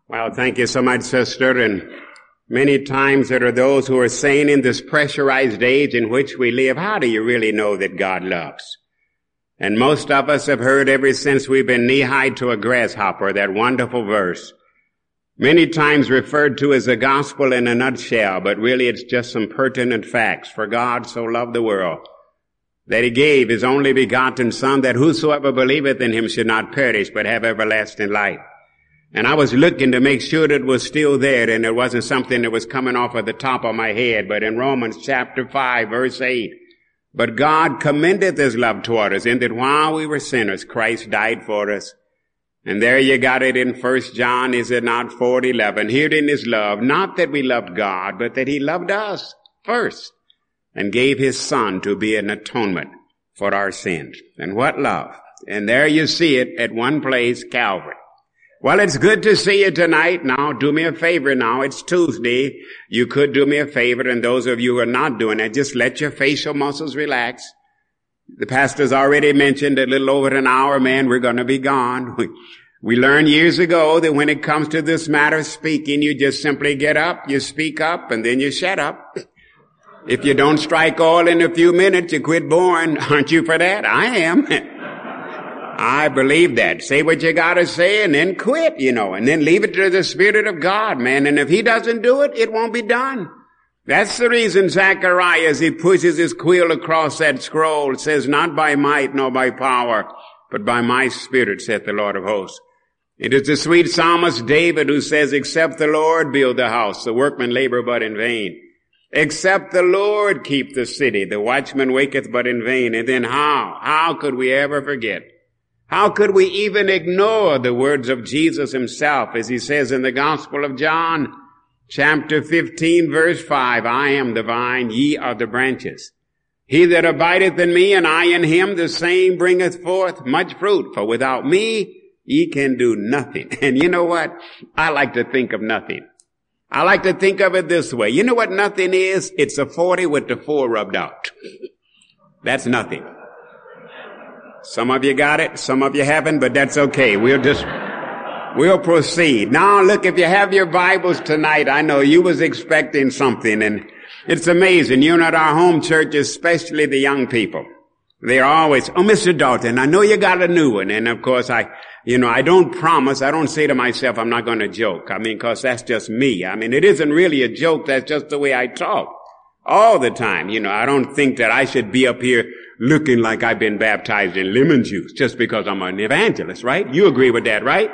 Well, thank you so much, sister. And many times there are those who are saying in this pressurized age in which we live, how do you really know that God loves? And most of us have heard ever since we've been knee-high to a grasshopper, that wonderful verse, many times referred to as the gospel in a nutshell, but really it's just some pertinent facts. For God so loved the world that he gave his only begotten Son, that whosoever believeth in him should not perish, but have everlasting life. And I was looking to make sure that it was still there, and it wasn't something that was coming off of the top of my head. But in Romans chapter 5, verse 8, but God commendeth his love toward us, in that while we were sinners, Christ died for us. And there you got it in 1 John, is it not, 4:11. Herein is love, not that we loved God, but that he loved us first, and gave his Son to be an atonement for our sins. And what love! And there you see it at one place, Calvary. Well, it's good to see you tonight. Now, do me a favor now. It's Tuesday. You could do me a favor, and those of you who are not doing it, just let your facial muscles relax. The pastor's already mentioned a little over an hour, man, we're going to be gone. We learned years ago that when it comes to this matter of speaking, you just simply get up, you speak up, and then you shut up. If you don't strike oil in a few minutes, you quit boring. Aren't you for that? I am. I believe that. Say what you gotta say and then quit, and then leave it to the Spirit of God, man. And if he doesn't do it, it won't be done. That's the reason Zechariah, as he pushes his quill across that scroll, says, not by might nor by power, but by my Spirit, saith the Lord of hosts. It is the sweet psalmist David who says, except the Lord build the house, the workmen labor but in vain. Except the Lord keep the city, the watchman waketh but in vain. And then how could we ever forget? How could we even ignore the words of Jesus himself, as he says in the Gospel of John, chapter 15, verse 5, I am the vine, ye are the branches. He that abideth in me, and I in him, the same bringeth forth much fruit. For without me, ye can do nothing. And you know what? I like to think of nothing. I like to think of it this way. You know what nothing is? It's a 40 with the 4 rubbed out. That's nothing. Some of you got it, some of you haven't, but that's okay. We'll proceed. Now look, if you have your Bibles tonight, I know you was expecting something, and it's amazing. You know, at our home church, especially the young people, they're always, oh, Mr. Dalton, I know you got a new one. And of course I don't promise, I don't say to myself, I'm not going to joke. Cause that's just me. It isn't really a joke. That's just the way I talk all the time. I don't think that I should be up here looking like I've been baptized in lemon juice just because I'm an evangelist, right? You agree with that, right?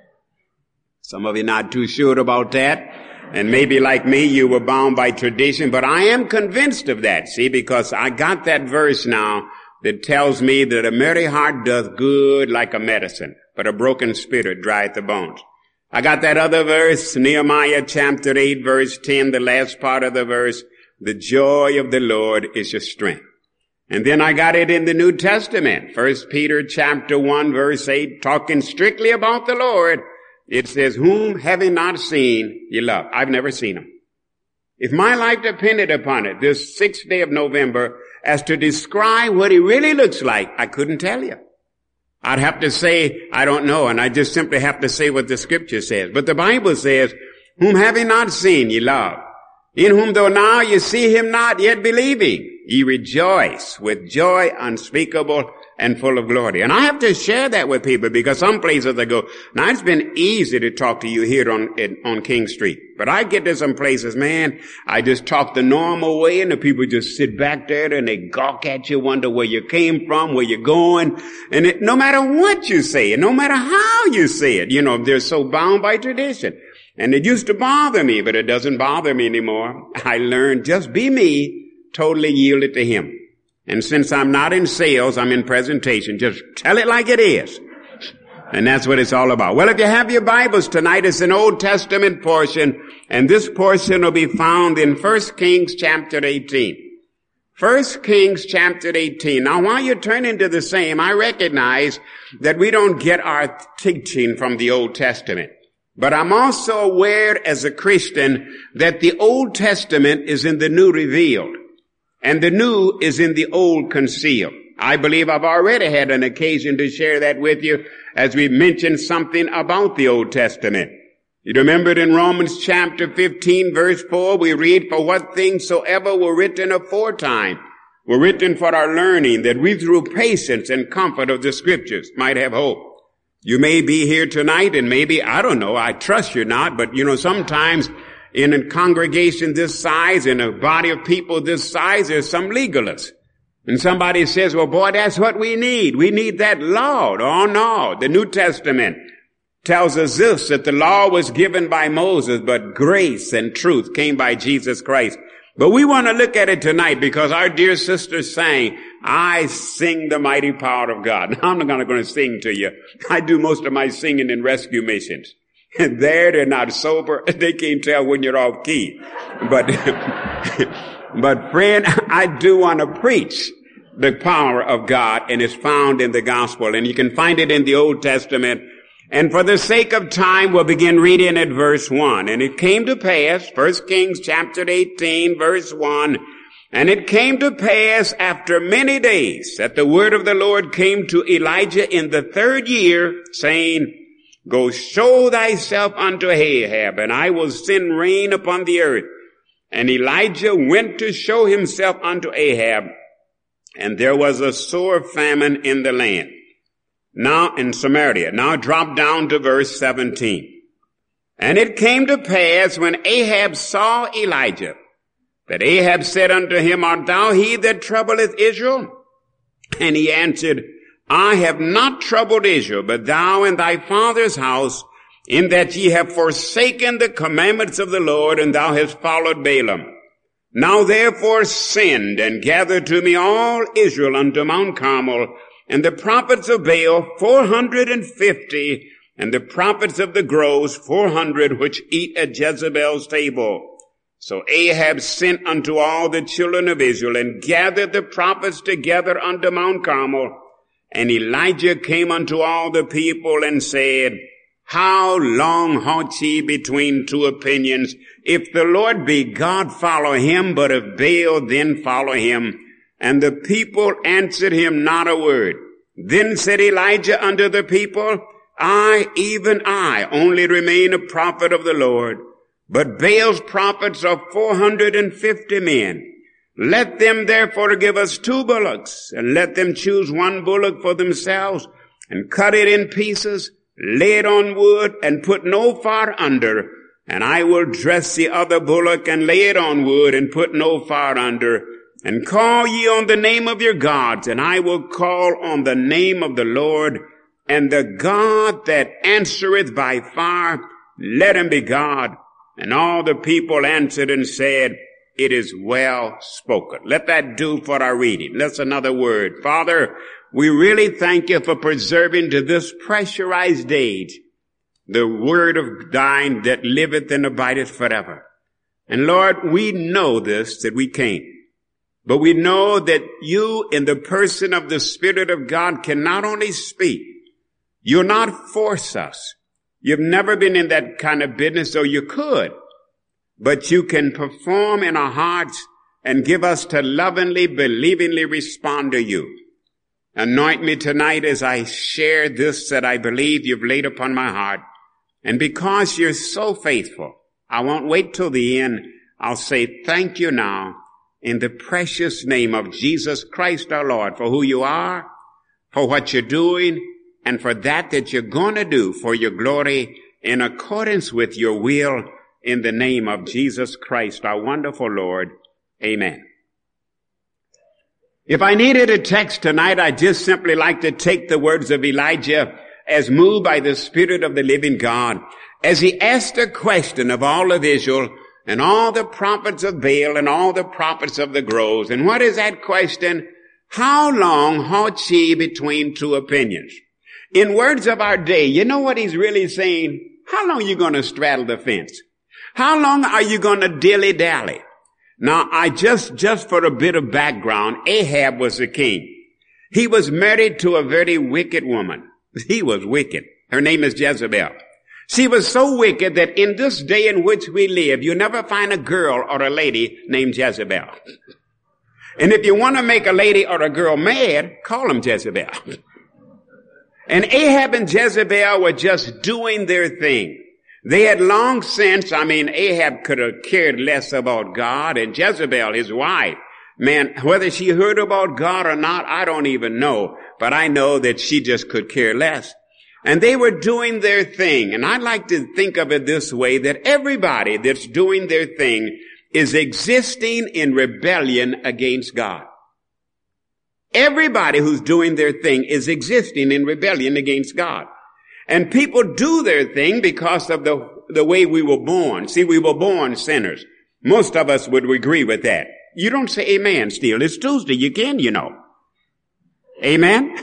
Some of you not too sure about that. And maybe like me, you were bound by tradition, but I am convinced of that, see, because I got that verse now that tells me that a merry heart doth good like a medicine, but a broken spirit drieth the bones. I got that other verse, Nehemiah chapter 8, verse 10, the last part of the verse, the joy of the Lord is your strength. And then I got it in the New Testament, 1 Peter chapter 1, verse 8, talking strictly about the Lord. It says, whom having not seen, ye love. I've never seen him. If my life depended upon it, this 6th day of November, as to describe what he really looks like, I couldn't tell you. I'd have to say, I don't know, and I just simply have to say what the scripture says. But the Bible says, whom having not seen, ye love. In whom though now you see him not, yet believing, ye rejoice with joy unspeakable and full of glory. And I have to share that with people, because some places they go, now it's been easy to talk to you here on King Street. But I get to some places, man, I just talk the normal way, and the people just sit back there and they gawk at you, wonder where you came from, where you're going. And no matter what you say, and no matter how you say it, they're so bound by tradition. And it used to bother me, but it doesn't bother me anymore. I learned just be me, totally yield it to him. And since I'm not in sales, I'm in presentation. Just tell it like it is. And that's what it's all about. Well, if you have your Bibles tonight, it's an Old Testament portion, and this portion will be found in 1 Kings chapter 18. 1 Kings chapter 18. Now, while you're turning to the same, I recognize that we don't get our teaching from the Old Testament. But I'm also aware as a Christian that the Old Testament is in the New revealed, and the New is in the Old concealed. I believe I've already had an occasion to share that with you as we mentioned something about the Old Testament. You remember it in Romans chapter 15 verse 4, we read, for what things soever were written aforetime were written for our learning, that we through patience and comfort of the scriptures might have hope. You may be here tonight and maybe, I don't know, I trust you're not, but sometimes in a congregation this size, in a body of people this size, there's some legalists. And somebody says, well, boy, that's what we need. We need that law. Oh, no. The New Testament tells us this, that the law was given by Moses, but grace and truth came by Jesus Christ. But we want to look at it tonight because our dear sister sang, I sing the mighty power of God. Now, I'm not going to sing to you. I do most of my singing in rescue missions. And there they're not sober. They can't tell when you're off key. But, but friend, I do want to preach the power of God, and it's found in the gospel. And you can find it in the Old Testament. And for the sake of time, we'll begin reading at verse 1. And it came to pass, 1 Kings chapter 18, verse 1, and it came to pass after many days that the word of the Lord came to Elijah in the 3rd year, saying, go show thyself unto Ahab, and I will send rain upon the earth. And Elijah went to show himself unto Ahab, and there was a sore famine in the land. Now in Samaria. Now drop down to verse 17. And it came to pass when Ahab saw Elijah, that Ahab said unto him, art thou he that troubleth Israel? And he answered, I have not troubled Israel, but thou and thy father's house, in that ye have forsaken the commandments of the Lord, and thou hast followed Balaam. Now therefore send and gather to me all Israel unto Mount Carmel, and the prophets of Baal 450, and the prophets of the groves 400, which eat at Jezebel's table. So Ahab sent unto all the children of Israel, and gathered the prophets together unto Mount Carmel. And Elijah came unto all the people and said, how long halt ye between two opinions? If the Lord be God, follow him, but if Baal, then follow him. And the people answered him not a word. Then said Elijah unto the people, I, even I, only remain a prophet of the Lord, but Baal's prophets are 450 men. Let them therefore give us 2 bullocks, and let them choose 1 bullock for themselves, and cut it in pieces, lay it on wood, and put no fire under, and I will dress the other bullock, and lay it on wood, and put no fire under. And call ye on the name of your gods, and I will call on the name of the Lord, and the God that answereth by fire, let him be God. And all the people answered and said, it is well spoken. Let that do for our reading. That's another word. Father, we really thank you for preserving to this pressurized age the word of thine that liveth and abideth forever. And Lord, we know this, that we can't. But we know that you, in the person of the Spirit of God, can not only speak, you'll not force us. You've never been in that kind of business, so you could. But you can perform in our hearts and give us to lovingly, believingly respond to you. Anoint me tonight as I share this that I believe you've laid upon my heart. And because you're so faithful, I won't wait till the end. I'll say thank you now. In the precious name of Jesus Christ our Lord, for who you are, for what you're doing, and for that you're going to do for your glory in accordance with your will, in the name of Jesus Christ, our wonderful Lord. Amen. If I needed a text tonight, I'd just simply like to take the words of Elijah as moved by the Spirit of the living God, as he asked a question of all of Israel, and all the prophets of Baal, and all the prophets of the groves. And what is that question? How long halt ye between 2 opinions? In words of our day, you know what he's really saying? How long are you going to straddle the fence? How long are you going to dilly-dally? Now, I just for a bit of background, Ahab was the king. He was married to a very wicked woman. He was wicked. Her name is Jezebel. She was so wicked that in this day in which we live, you never find a girl or a lady named Jezebel. And if you want to make a lady or a girl mad, call them Jezebel. And Ahab and Jezebel were just doing their thing. They had long since, Ahab could have cared less about God, and Jezebel, his wife, man, whether she heard about God or not, I don't even know, but I know that she just could care less. And they were doing their thing, and I like to think of it this way, that everybody that's doing their thing is existing in rebellion against God. Everybody who's doing their thing is existing in rebellion against God. And people do their thing because of the way we were born. See, we were born sinners. Most of us would agree with that. You don't say amen still. It's Tuesday. You can, you know. Amen?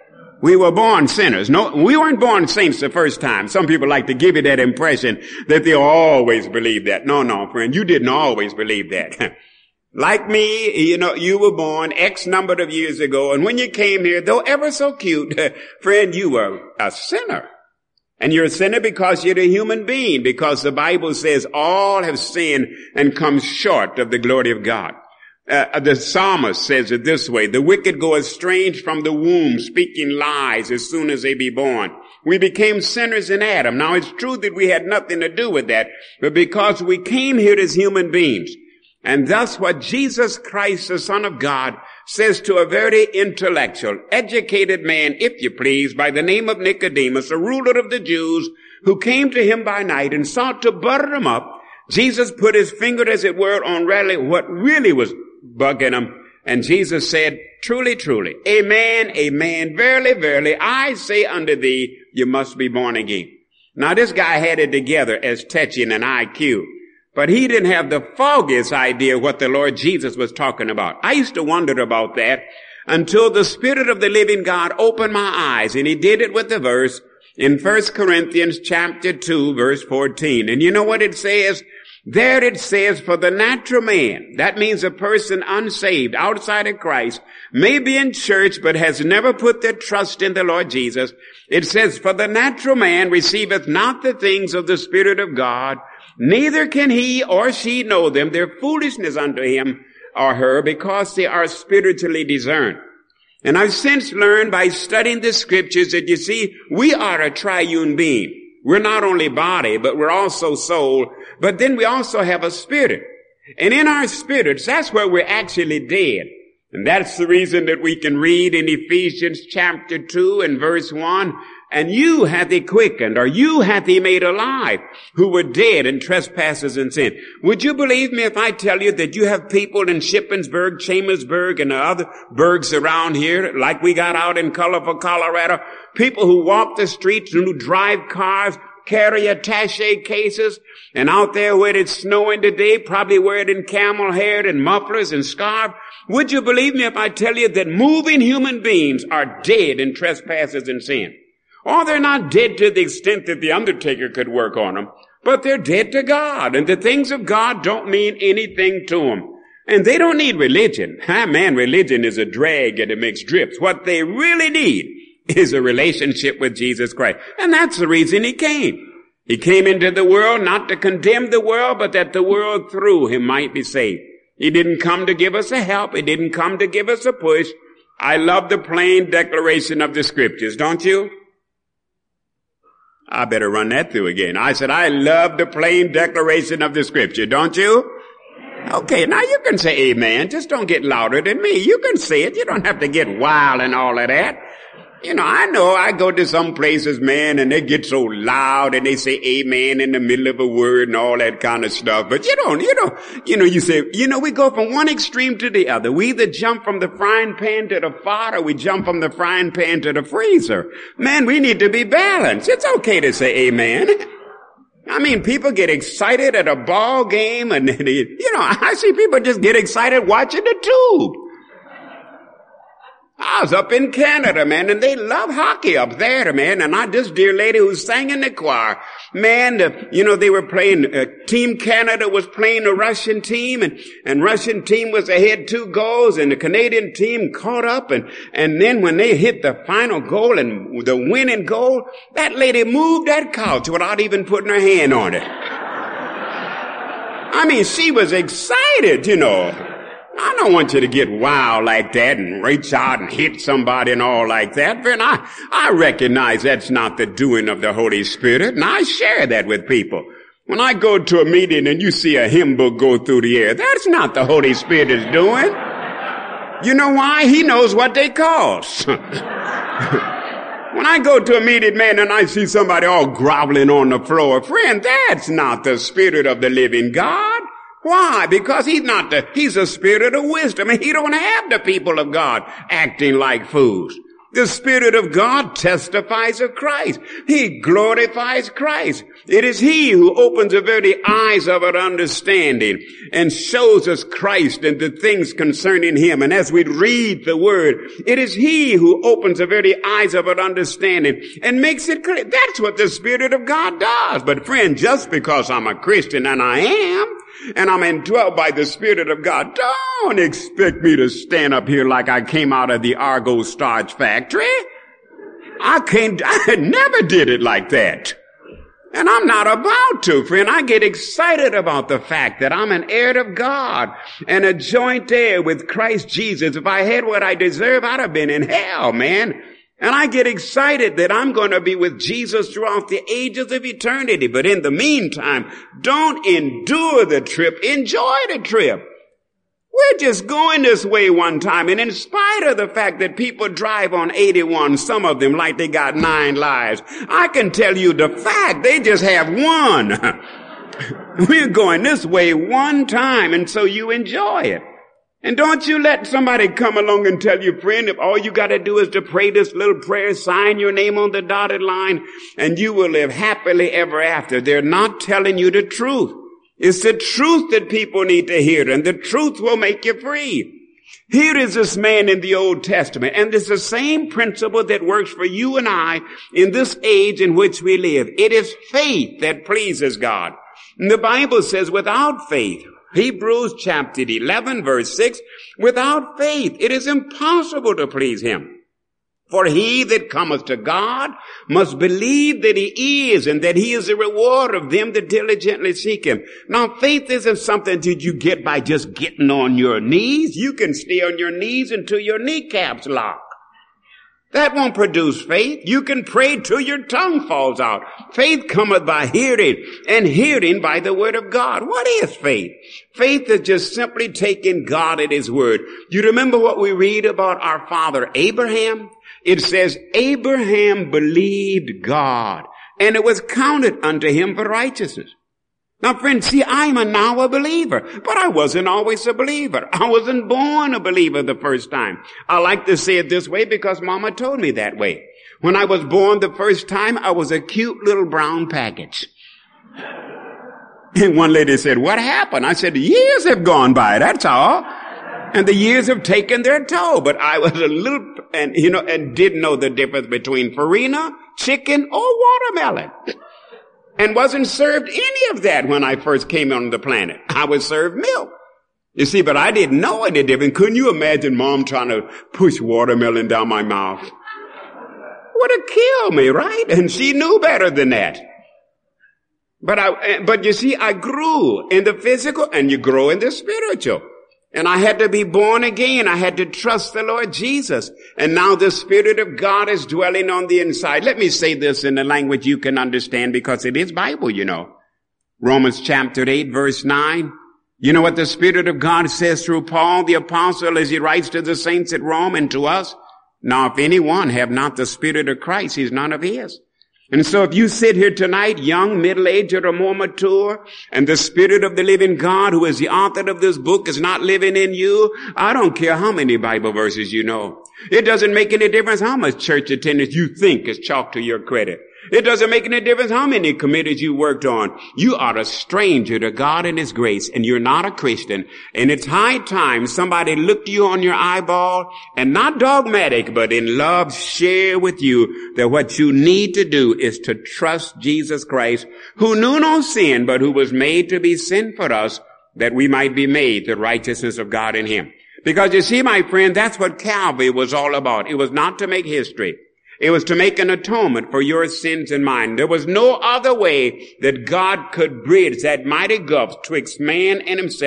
We were born sinners. No, we weren't born saints the first time. Some people like to give you that impression that they always believe that. No, friend, you didn't always believe that. Like me, you were born X number of years ago, and when you came here, though ever so cute, friend, you were a sinner. And you're a sinner because you're a human being, because the Bible says all have sinned and come short of the glory of God. The psalmist says it this way: the wicked go estranged from the womb, speaking lies as soon as they be born. We became sinners in Adam. Now, it's true that we had nothing to do with that, but because we came here as human beings, and thus what Jesus Christ, the Son of God, says to a very intellectual, educated man, if you please, by the name of Nicodemus, a ruler of the Jews, who came to him by night and sought to butter him up, Jesus put his finger, as it were, on what really was bugging him. And Jesus said, truly, truly, amen, amen, verily, verily, I say unto thee, you must be born again. Now, this guy had it together as touching an IQ. But he didn't have the foggiest idea what the Lord Jesus was talking about. I used to wonder about that until the Spirit of the living God opened my eyes, and he did it with the verse in 1 Corinthians chapter 2, verse 14. And you know what it says? There it says, for the natural man, that means a person unsaved, outside of Christ, may be in church but has never put their trust in the Lord Jesus. It says, for the natural man receiveth not the things of the Spirit of God, neither can he or she know them. They're foolishness unto him or her, because they are spiritually discerned. And I've since learned by studying the scriptures that, you see, we are a triune being. We're not only body, but we're also soul. But then we also have a spirit. And in our spirits, that's where we're actually dead. And that's the reason that we can read in Ephesians chapter 2 and verse 1, and you hath he quickened, or you hath he made alive, who were dead in trespasses and sin. Would you believe me if I tell you that you have people in Shippensburg, Chambersburg, and the other burgs around here, like we got out in colorful Colorado, people who walk the streets and who drive cars, carry attaché cases, and out there where it's snowing today, probably wear it in camel hair and mufflers and scarf. Would you believe me if I tell you that moving human beings are dead in trespasses and sin? Or they're not dead to the extent that the undertaker could work on them, but they're dead to God, and the things of God don't mean anything to them. And they don't need religion. Religion is a drag and it makes drips. What they really need is a relationship with Jesus Christ. And that's the reason he came. He came into the world not to condemn the world, but that the world through him might be saved. He didn't come to give us a help. He didn't come to give us a push. I love the plain declaration of the scriptures, don't you? I better run that through again. I said, I love the plain declaration of the scripture, don't you? Okay, now you can say amen. Just don't get louder than me. You can say it. You don't have to get wild and all of that. I know I go to some places, man, and they get so loud and they say amen in the middle of a word and all that kind of stuff. But you say, we go from one extreme to the other. We either jump from the frying pan to the pot, or we jump from the frying pan to the freezer. Man, we need to be balanced. It's okay to say amen. People get excited at a ball game, and I see people just get excited watching the tube. I was up in Canada, man, and they love hockey up there, man. And this dear lady who sang in the choir, man, they were playing, Team Canada was playing the Russian team, and Russian team was ahead 2 goals, and the Canadian team caught up, and then when they hit the final goal and the winning goal, that lady moved that couch without even putting her hand on it. She was excited, I don't want you to get wild like that and reach out and hit somebody and all like that. Friend, I recognize that's not the doing of the Holy Spirit, and I share that with people. When I go to a meeting and you see a hymn book go through the air, that's not the Holy Spirit is doing. You know why? He knows what they cost. When I go to a meeting, man, and I see somebody all groveling on the floor, friend, that's not the Spirit of the living God. Why? Because he's a spirit of wisdom, and he don't have the people of God acting like fools. The Spirit of God testifies of Christ. He glorifies Christ. It is he who opens the very eyes of our understanding and shows us Christ and the things concerning him. And as we read the word, it is he who opens the very eyes of our understanding and makes it clear. That's what the Spirit of God does. But friend, just because I'm a Christian, and I am, and I'm indwelt by the Spirit of God, don't expect me to stand up here like I came out of the Argo starch factory. I never did it like that. And I'm not about to, friend. I get excited about the fact that I'm an heir of God and a joint heir with Christ Jesus. If I had what I deserve, I'd have been in hell, man. And I get excited that I'm going to be with Jesus throughout the ages of eternity. But in the meantime, don't endure the trip. Enjoy the trip. We're just going this way one time. And in spite of the fact that people drive on 81, some of them like they got 9 lives, I can tell you the fact they just have one. We're going this way one time, and so you enjoy it. And don't you let somebody come along and tell you, friend, if all you got to do is to pray this little prayer, sign your name on the dotted line, and you will live happily ever after. They're not telling you the truth. It's the truth that people need to hear, and the truth will make you free. Here is this man in the Old Testament, and it's the same principle that works for you and I in this age in which we live. It is faith that pleases God. And the Bible says without faith, Hebrews chapter 11 verse 6, without faith it is impossible to please him. For he that cometh to God must believe that he is, and that he is the reward of them that diligently seek him. Now, faith isn't something that you get by just getting on your knees. You can stay on your knees until your kneecaps lock. That won't produce faith. You can pray till your tongue falls out. Faith cometh by hearing, and hearing by the word of God. What is faith? Faith is just simply taking God at his word. You remember what we read about our father Abraham? It says, Abraham believed God, and it was counted unto him for righteousness. Now, friends, see, I'm now a believer, but I wasn't always a believer. I wasn't born a believer the first time. I like to say it this way because Mama told me that way. When I was born the first time, I was a cute little brown package. And one lady said, what happened? I said, years have gone by, that's all. And the years have taken their toll, but I was a little, and didn't know the difference between farina, chicken, or watermelon. And wasn't served any of that when I first came on the planet. I was served milk. You see, but I didn't know any difference. Couldn't you imagine Mom trying to push watermelon down my mouth? Would have killed me, right? And she knew better than that. But you see, I grew in the physical, and you grow in the spiritual. And I had to be born again. I had to trust the Lord Jesus. And now the Spirit of God is dwelling on the inside. Let me say this in a language you can understand, because it is Bible, you know. Romans chapter 8 verse 9. You know what the Spirit of God says through Paul the apostle as he writes to the saints at Rome and to us? Now if anyone have not the Spirit of Christ, he's none of his. And so if you sit here tonight, young, middle-aged, or more mature, and the Spirit of the living God, who is the author of this book, is not living in you, I don't care how many Bible verses you know. It doesn't make any difference how much church attendance you think is chalked to your credit. It doesn't make any difference how many committees you worked on. You are a stranger to God and his grace, and you're not a Christian. And it's high time somebody looked you on your eyeball, and not dogmatic, but in love share with you that what you need to do is to trust Jesus Christ, who knew no sin, but who was made to be sin for us, that we might be made the righteousness of God in him. Because you see, my friend, that's what Calvary was all about. It was not to make history. It was to make an atonement for your sins and mine. There was no other way that God could bridge that mighty gulf twixt man and himself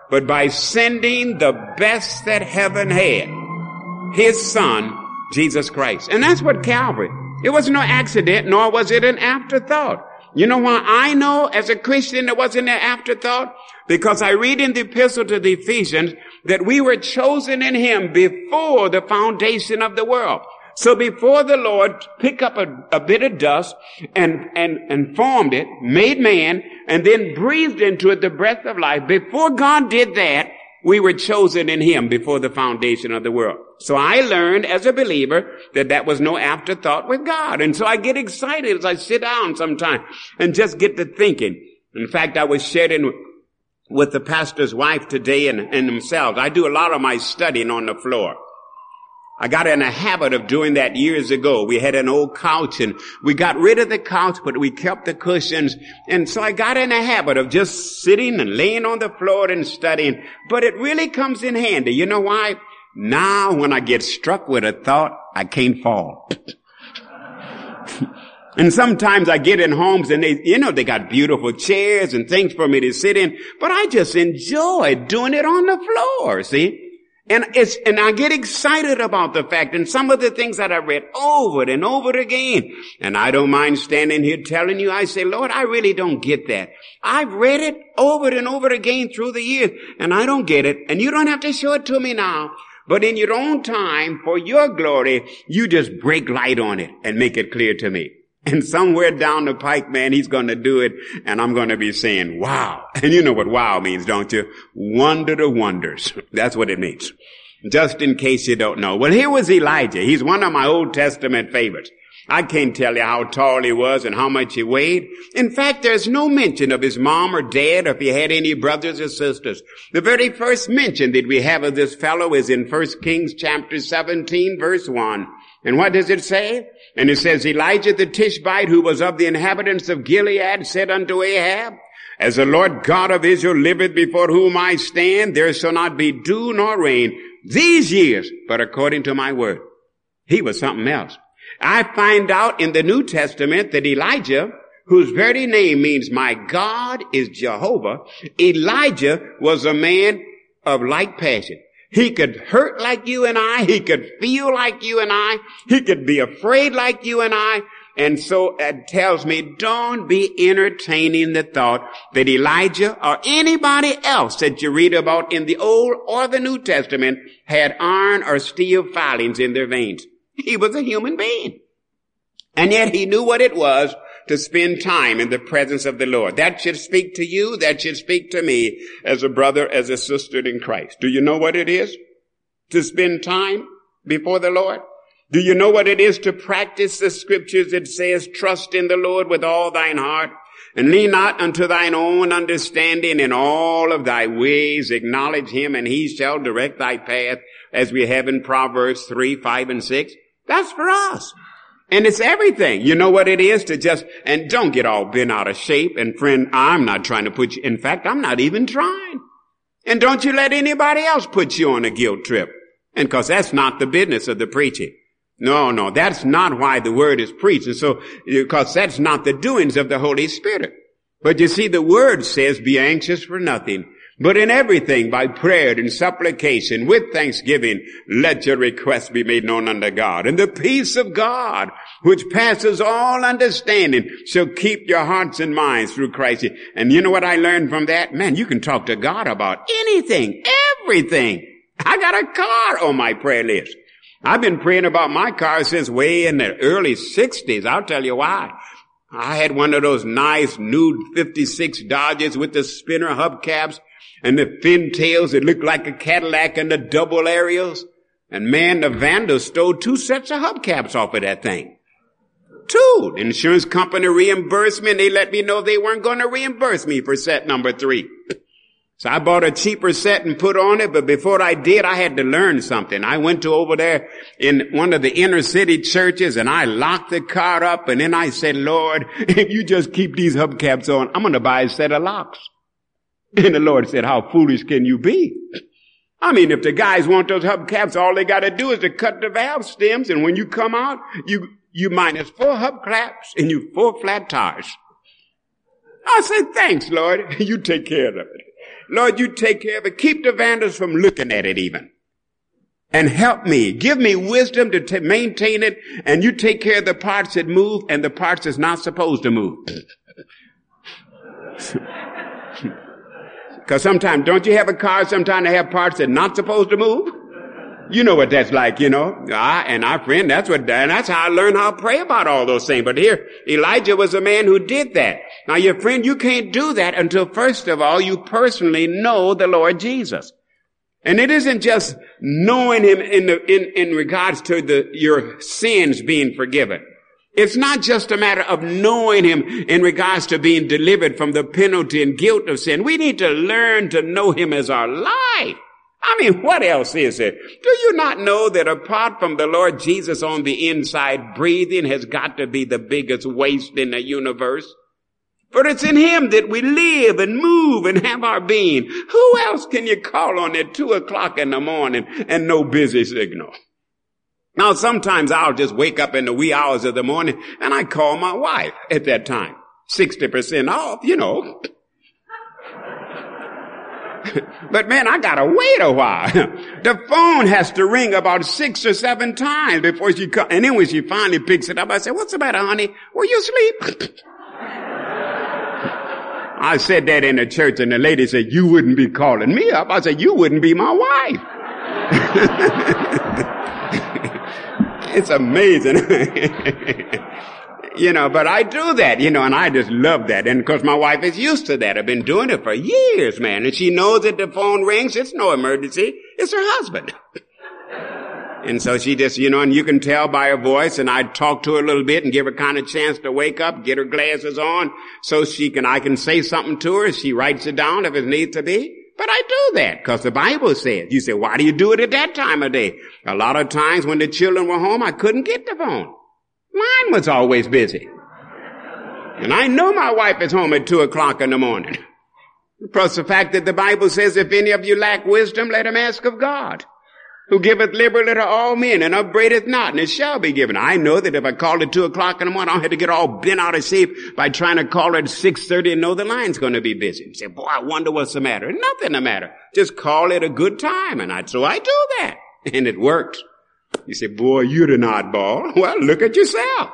but by sending the best that heaven had, his son, Jesus Christ. And that's what Calvary. It was no accident, nor was it an afterthought. You know why I know as a Christian it wasn't an afterthought? Because I read in the epistle to the Ephesians that we were chosen in him before the foundation of the world. So before the Lord picked up a bit of dust and formed it, made man, and then breathed into it the breath of life, before God did that, we were chosen in him before the foundation of the world. So I learned as a believer that was no afterthought with God. And so I get excited as I sit down sometime and just get to thinking. In fact, I was sharing with the pastor's wife today and themselves. I do a lot of my studying on the floor. I got in a habit of doing that years ago. We had an old couch and we got rid of the couch, but we kept the cushions. And so I got in a habit of just sitting and laying on the floor and studying. But it really comes in handy. You know why? Now when I get struck with a thought, I can't fall. And sometimes I get in homes and they got beautiful chairs and things for me to sit in. But I just enjoy doing it on the floor, see? And I get excited about the fact and some of the things that I read over and over again. And I don't mind standing here telling you, I say, Lord, I really don't get that. I've read it over and over again through the years and I don't get it. And you don't have to show it to me now. But in your own time, for your glory, you just break light on it and make it clear to me. And somewhere down the pike, man, he's going to do it. And I'm going to be saying, wow. And you know what wow means, don't you? Wonder of wonders. That's what it means. Just in case you don't know. Well, here was Elijah. He's one of my Old Testament favorites. I can't tell you how tall he was and how much he weighed. In fact, there's no mention of his mom or dad or if he had any brothers or sisters. The very first mention that we have of this fellow is in 1 Kings chapter 17, verse 1. And what does it say? And it says, Elijah the Tishbite, who was of the inhabitants of Gilead, said unto Ahab, as the Lord God of Israel liveth before whom I stand, there shall not be dew nor rain these years, but according to my word. He was something else. I find out in the New Testament that Elijah, whose very name means my God is Jehovah, Elijah was a man of like passion. He could hurt like you and I. He could feel like you and I. He could be afraid like you and I. And so it tells me don't be entertaining the thought that Elijah or anybody else that you read about in the Old or the New Testament had iron or steel filings in their veins. He was a human being. And yet he knew what it was to spend time in the presence of the Lord. That should speak to you. That should speak to me as a brother, as a sister in Christ. Do you know what it is to spend time before the Lord? Do you know what it is to practice the scriptures that says, trust in the Lord with all thine heart and lean not unto thine own understanding, in all of thy ways acknowledge him and he shall direct thy path, as we have in Proverbs 3, 5, and 6. That's for us. And it's everything. You know what it is to just, and don't get all bent out of shape. And friend, I'm not trying to put you, in fact, I'm not even trying. And don't you let anybody else put you on a guilt trip. And cause that's not the business of the preaching. No, that's not why the word is preached. And so, because that's not the doings of the Holy Spirit. But you see, the word says, be anxious for nothing, but in everything by prayer and supplication with thanksgiving, let your requests be made known unto God. And the peace of God, which passes all understanding, shall keep your hearts and minds through Christ. And you know what I learned from that? Man, you can talk to God about anything, everything. I got a car on my prayer list. I've been praying about my car since way in the early 60s. I'll tell you why. I had one of those nice new 56 Dodges with the spinner hubcaps and the fin tails that looked like a Cadillac and the double aerials. And man, the vandals stole 2 sets of hubcaps off of that thing. 2. The insurance company reimbursed me and they let me know they weren't going to reimburse me for set number 3. So I bought a cheaper set and put on it, but before I did, I had to learn something. I went to over there in one of the inner city churches and I locked the car up and then I said, Lord, if you just keep these hubcaps on, I'm going to buy a set of locks. And the Lord said, how foolish can you be? I mean, if the guys want those hubcaps, all they got to do is to cut the valve stems. And when you come out, you minus 4 hubcaps and you 4 flat tires. I said, thanks, Lord. You take care of it. Lord, you take care of it. Keep the vandals from looking at it even. And help me. Give me wisdom to maintain it. And you take care of the parts that move and the parts that's not supposed to move. Because sometimes, don't you have a car sometimes they have parts that are not supposed to move? You know what that's like, you know. And our friend, that's how I learned how to pray about all those things. But here, Elijah was a man who did that. Now, your friend, you can't do that until, first of all, you personally know the Lord Jesus. And it isn't just knowing him in regards to your sins being forgiven. It's not just a matter of knowing him in regards to being delivered from the penalty and guilt of sin. We need to learn to know him as our life. I mean, what else is there? Do you not know that apart from the Lord Jesus on the inside, breathing has got to be the biggest waste in the universe? For it's in him that we live and move and have our being. Who else can you call on at 2 o'clock in the morning and no busy signal? Now, sometimes I'll just wake up in the wee hours of the morning and I call my wife at that time. 60% off, you know. But man, I gotta wait a while. The phone has to ring about 6 or 7 times before she comes. And then when she finally picks it up, I say, "What's the matter, honey? Were you asleep?" I said that in the church and the lady said, "You wouldn't be calling me up." I said, "You wouldn't be my wife." It's amazing. You know, but I do that, you know, and I just love that. And of course my wife is used to that. I've been doing it for years, man. And she knows that the phone rings. It's no emergency. It's her husband. And so she just, you know, and you can tell by her voice, and I talk to her a little bit and give her kind of chance to wake up, get her glasses on so I can say something to her. She writes it down if it needs to be. But I do that because the Bible says. You say, why do you do it at that time of day? A lot of times when the children were home, I couldn't get the phone. Mine was always busy. And I know my wife is home at 2 o'clock in the morning. Plus the fact that the Bible says, if any of you lack wisdom, let him ask of God, who giveth liberally to all men and upbraideth not, and it shall be given. I know that if I called at 2 o'clock in the morning, I don't have to get all bent out of shape by trying to call at 6:30 and know the line's going to be busy. You say, boy, I wonder what's the matter. Nothing the matter. Just call it a good time. So I do that. And it works. You say, boy, you're an oddball. Well, look at yourself.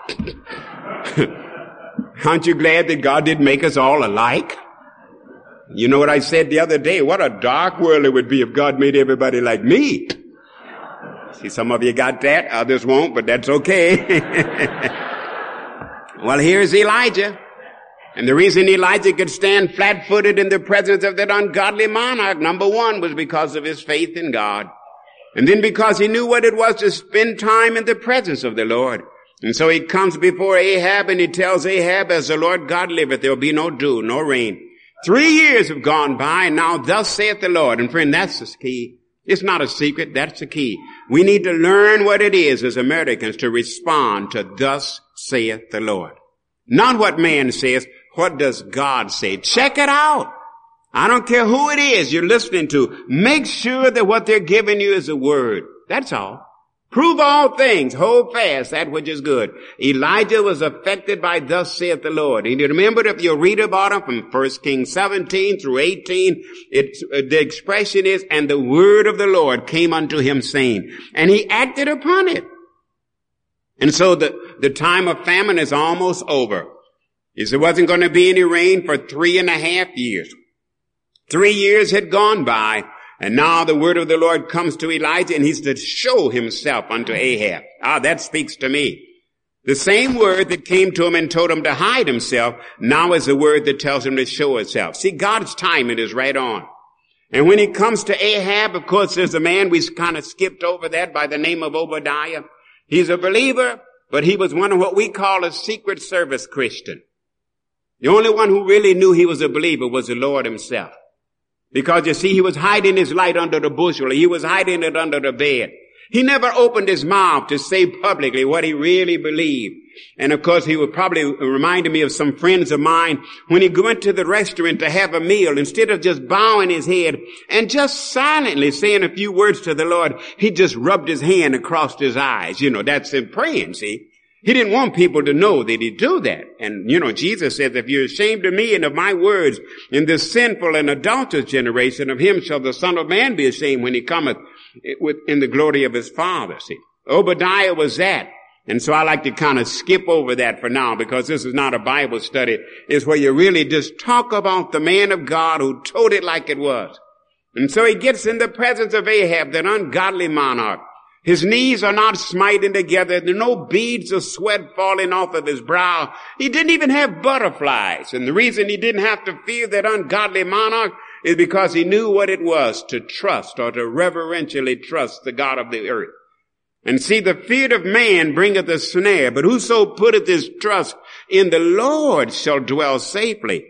Aren't you glad that God didn't make us all alike? You know what I said the other day? What a dark world it would be if God made everybody like me. See, some of you got that. Others won't, but that's okay. Well, here's Elijah. And the reason Elijah could stand flat-footed in the presence of that ungodly monarch, number one, was because of his faith in God. And then because he knew what it was to spend time in the presence of the Lord. And so he comes before Ahab and he tells Ahab, as the Lord God liveth, there will be no dew, no rain. 3 years have gone by, and now thus saith the Lord. And friend, that's the key. It's not a secret, that's the key. We need to learn what it is as Americans to respond to thus saith the Lord. Not what man says, what does God say? Check it out. I don't care who it is you're listening to. Make sure that what they're giving you is a word. That's all. Prove all things. Hold fast that which is good. Elijah was affected by thus saith the Lord. And you remember, if you read about him from 1 Kings 17 through 18, the expression is, and the word of the Lord came unto him saying, and he acted upon it. And so the time of famine is almost over. There wasn't going to be any rain for 3.5 years. 3 years had gone by, and now the word of the Lord comes to Elijah, and he's to show himself unto Ahab. That speaks to me. The same word that came to him and told him to hide himself, now is the word that tells him to show himself. See, God's timing is right on. And when he comes to Ahab, of course, there's a man, we kind of skipped over that, by the name of Obadiah. He's a believer, but he was one of what we call a Secret Service Christian. The only one who really knew he was a believer was the Lord himself. Because you see, he was hiding his light under the bushel. He was hiding it under the bed. He never opened his mouth to say publicly what he really believed. And of course, he would probably remind me of some friends of mine when he went to the restaurant to have a meal. Instead of just bowing his head and just silently saying a few words to the Lord, he just rubbed his hand across his eyes. You know, that's him praying, see. He didn't want people to know that he'd do that. And, Jesus says, if you're ashamed of me and of my words in this sinful and adulterous generation, of him shall the Son of Man be ashamed when he cometh in the glory of his Father. See, Obadiah was that. And so I like to kind of skip over that for now, because this is not a Bible study. It's where you really just talk about the man of God who told it like it was. And so he gets in the presence of Ahab, that ungodly monarch. His knees are not smiting together. There are no beads of sweat falling off of his brow. He didn't even have butterflies. And the reason he didn't have to fear that ungodly monarch is because he knew what it was to trust, or to reverentially trust, the God of the earth. And see, the fear of man bringeth a snare, but whoso putteth his trust in the Lord shall dwell safely.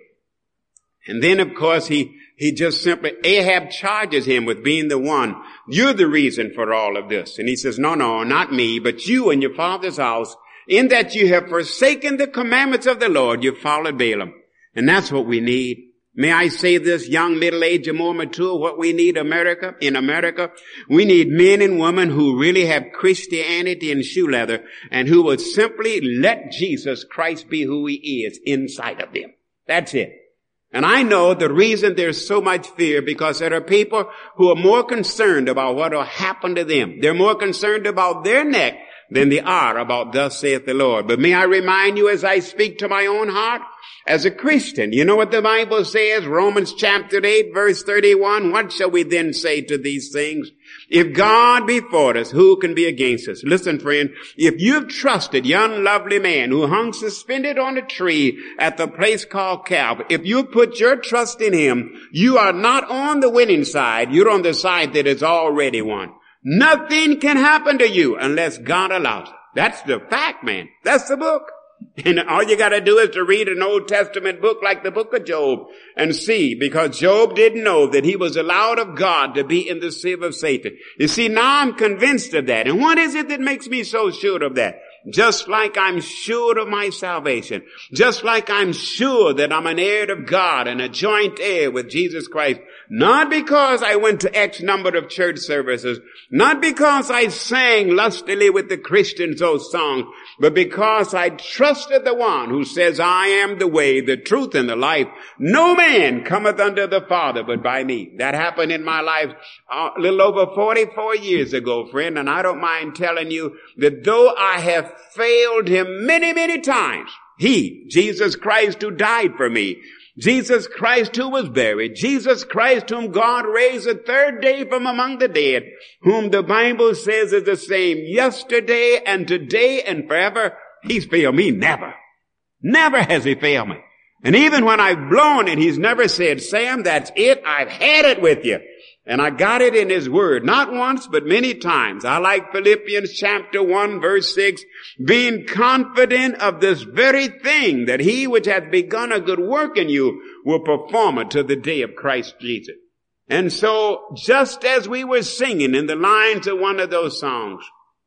And then, of course, he just simply, Ahab charges him with being the one. You're the reason for all of this. And he says, no, not me, but you and your father's house, in that you have forsaken the commandments of the Lord, you followed Balaam. And that's what we need. May I say this, young, middle age, or more mature, what we need in America, we need men and women who really have Christianity in shoe leather, and who would simply let Jesus Christ be who he is inside of them. That's it. And I know the reason there's so much fear, because there are people who are more concerned about what will happen to them. They're more concerned about their neck than they are about thus saith the Lord. But may I remind you, as I speak to my own heart, as a Christian, you know what the Bible says? Romans chapter 8, verse 31. What shall we then say to these things? If God be for us, who can be against us? Listen, friend, if you've trusted young lovely man who hung suspended on a tree at the place called Calvary, if you put your trust in him, you are not on the winning side. You're on the side that is already won. Nothing can happen to you unless God allows it. That's the fact, man. That's the book. And all you gotta do is to read an Old Testament book like the book of Job and see, because Job didn't know that he was allowed of God to be in the sieve of Satan. You see, now I'm convinced of that. And what is it that makes me so sure of that? Just like I'm sure of my salvation. Just like I'm sure that I'm an heir of God and a joint heir with Jesus Christ. Not because I went to X number of church services. Not because I sang lustily with the Christians those songs. But because I trusted the one who says, I am the way, the truth, and the life. No man cometh unto the Father but by me. That happened in my life a little over 44 years ago, friend. And I don't mind telling you that though I have failed him many, many times, he, Jesus Christ, who died for me, Jesus Christ who was buried, Jesus Christ whom God raised the third day from among the dead, whom the Bible says is the same yesterday and today and forever, he's failed me never. Never has he failed me. And even when I've blown it, he's never said, Sam, that's it, I've had it with you. And I got it in his word, not once, but many times. I like Philippians chapter 1, verse 6, being confident of this very thing, that he which hath begun a good work in you will perform it to the day of Christ Jesus. And so, just as we were singing in the lines of one of those songs,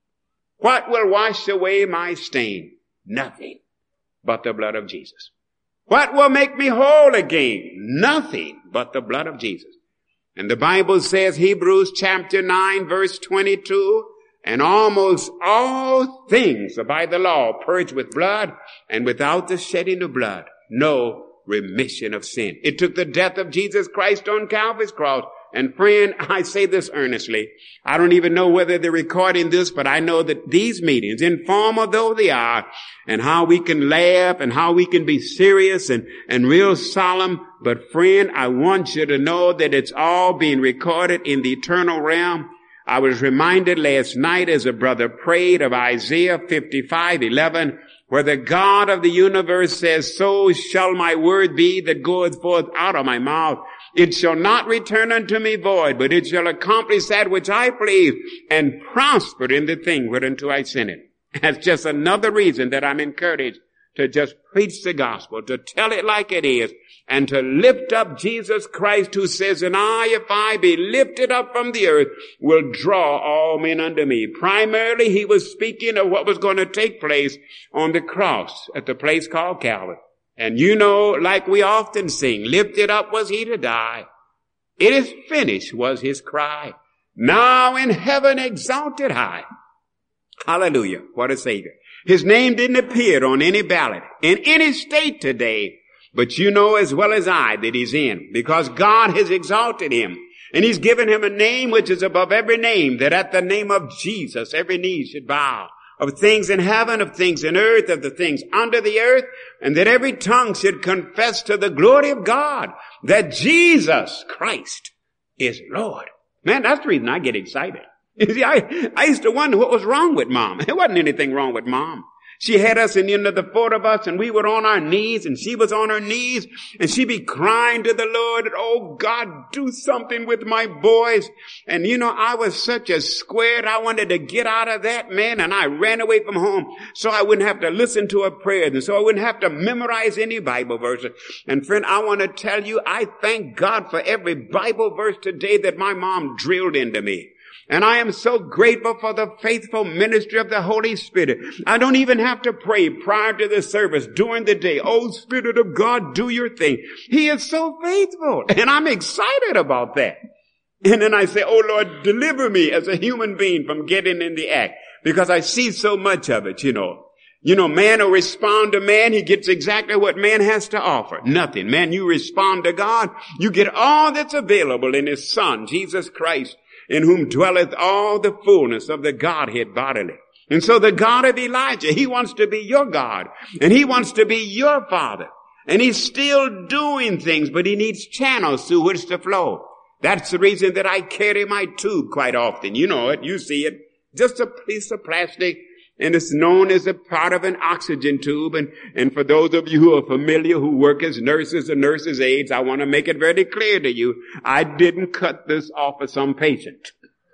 what will wash away my stain? Nothing but the blood of Jesus. What will make me whole again? Nothing but the blood of Jesus. And the Bible says, Hebrews chapter 9, verse 22, and almost all things are by the law purged with blood, and without the shedding of blood, no remission of sin. It took the death of Jesus Christ on Calvary's cross. And friend, I say this earnestly. I don't even know whether they're recording this, but I know that these meetings, informal though they are, and how we can laugh and how we can be serious and real solemn. But friend, I want you to know that it's all being recorded in the eternal realm. I was reminded last night as a brother prayed of Isaiah 55:11, where the God of the universe says, so shall my word be that goeth forth out of my mouth. It shall not return unto me void, but it shall accomplish that which I please and prosper in the thing whereunto I sent it. That's just another reason that I'm encouraged to just preach the gospel, to tell it like it is, and to lift up Jesus Christ, who says, and I, if I be lifted up from the earth, will draw all men unto me. Primarily, he was speaking of what was going to take place on the cross at the place called Calvary. And you know, like we often sing, lifted up was he to die. It is finished was his cry. Now in heaven exalted high. Hallelujah. What a Savior. His name didn't appear on any ballot in any state today, but you know as well as I that he's in, because God has exalted him. And he's given him a name which is above every name, that at the name of Jesus every knee should bow, of things in heaven, of things in earth, of the things under the earth, and that every tongue should confess to the glory of God that Jesus Christ is Lord. Man, that's the reason I get excited. You see, I used to wonder what was wrong with Mom. There wasn't anything wrong with Mom. She had us in the four of us, and we were on our knees, and she was on her knees, and she'd be crying to the Lord, oh God, do something with my boys. And you know, I was such a square. I wanted to get out of that, man, and I ran away from home so I wouldn't have to listen to her prayers, and so I wouldn't have to memorize any Bible verses. And friend, I want to tell you, I thank God for every Bible verse today that my mom drilled into me. And I am so grateful for the faithful ministry of the Holy Spirit. I don't even have to pray prior to the service during the day. Oh, Spirit of God, do your thing. He is so faithful. And I'm excited about that. And then I say, oh Lord, deliver me as a human being from getting in the act. Because I see so much of it, you know. You know, man will respond to man. He gets exactly what man has to offer. Nothing. Man, you respond to God. You get all that's available in his Son, Jesus Christ, in whom dwelleth all the fullness of the Godhead bodily. And so the God of Elijah, he wants to be your God, and he wants to be your Father. And he's still doing things, but he needs channels through which to flow. That's the reason that I carry my tube quite often. You know it, you see it. Just a piece of plastic, and it's known as a part of an oxygen tube. And for those of you who are familiar, who work as nurses or nurses' aides, I want to make it very clear to you, I didn't cut this off of some patient.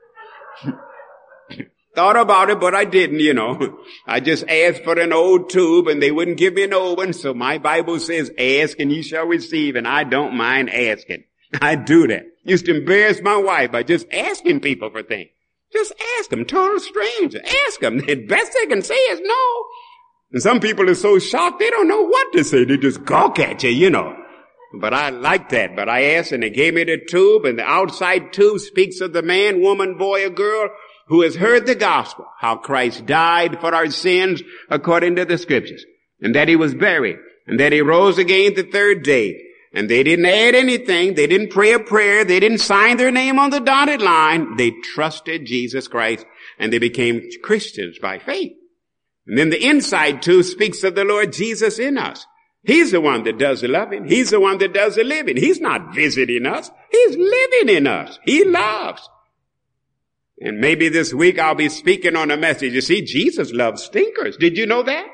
Thought about it, but I didn't, you know. I just asked for an old tube, and they wouldn't give me an old one. So my Bible says, ask and you shall receive, and I don't mind asking. I do that. Used to embarrass my wife by just asking people for things. Just ask them, total stranger. Ask them. The best they can say is no. And some people are so shocked they don't know what to say. They just gawk at you, you know. But I like that. But I asked, and they gave me the tube, and the outside tube speaks of the man, woman, boy, or girl who has heard the gospel, how Christ died for our sins according to the scriptures, and that he was buried, and that he rose again the third day. And they didn't add anything. They didn't pray a prayer. They didn't sign their name on the dotted line. They trusted Jesus Christ, and they became Christians by faith. And then the inside too speaks of the Lord Jesus in us. He's the one that does the loving. He's the one that does the living. He's not visiting us. He's living in us. He loves. And maybe this week I'll be speaking on a message. You see, Jesus loves stinkers. Did you know that?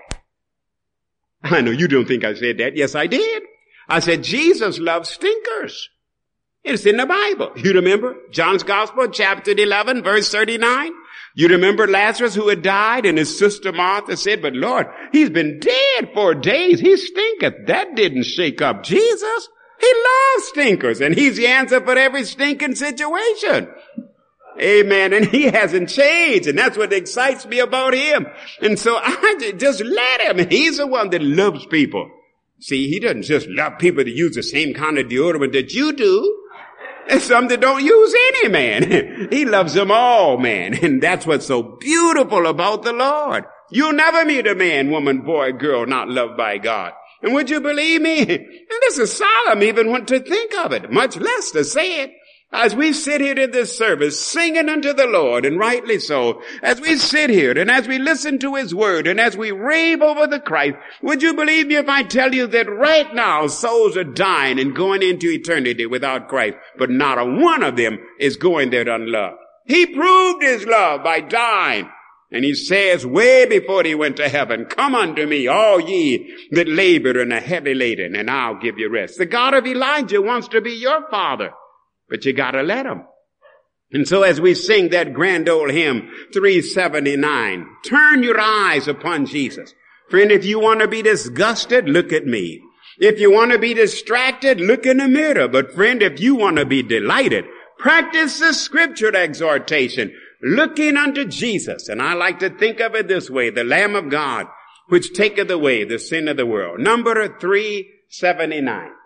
I know you don't think I said that. Yes, I did. I said, Jesus loves stinkers. It's in the Bible. You remember John's Gospel, chapter 11, verse 39? You remember Lazarus who had died, and his sister Martha said, but Lord, he's been dead 4 days. He stinketh. That didn't shake up Jesus. He loves stinkers, and he's the answer for every stinking situation. Amen. And he hasn't changed, and that's what excites me about him. And so I just let him. He's the one that loves people. See, he doesn't just love people that use the same kind of deodorant that you do. There's some that don't use any, man. He loves them all, man. And that's what's so beautiful about the Lord. You'll never meet a man, woman, boy, girl not loved by God. And would you believe me? And this is solemn even to think of it, much less to say it. As we sit here in this service singing unto the Lord, and rightly so, as we sit here and as we listen to his word and as we rave over the Christ, would you believe me if I tell you that right now souls are dying and going into eternity without Christ, but not a one of them is going there unloved. He proved his love by dying. And he says way before he went to heaven, come unto me, all ye that labor and are heavy laden, and I'll give you rest. The God of Elijah wants to be your father. But you gotta let him. And so as we sing that grand old hymn, 379, turn your eyes upon Jesus. Friend, if you want to be disgusted, look at me. If you want to be distracted, look in the mirror. But friend, if you want to be delighted, practice the scripture exhortation, looking unto Jesus. And I like to think of it this way, the Lamb of God, which taketh away the sin of the world. Number 379.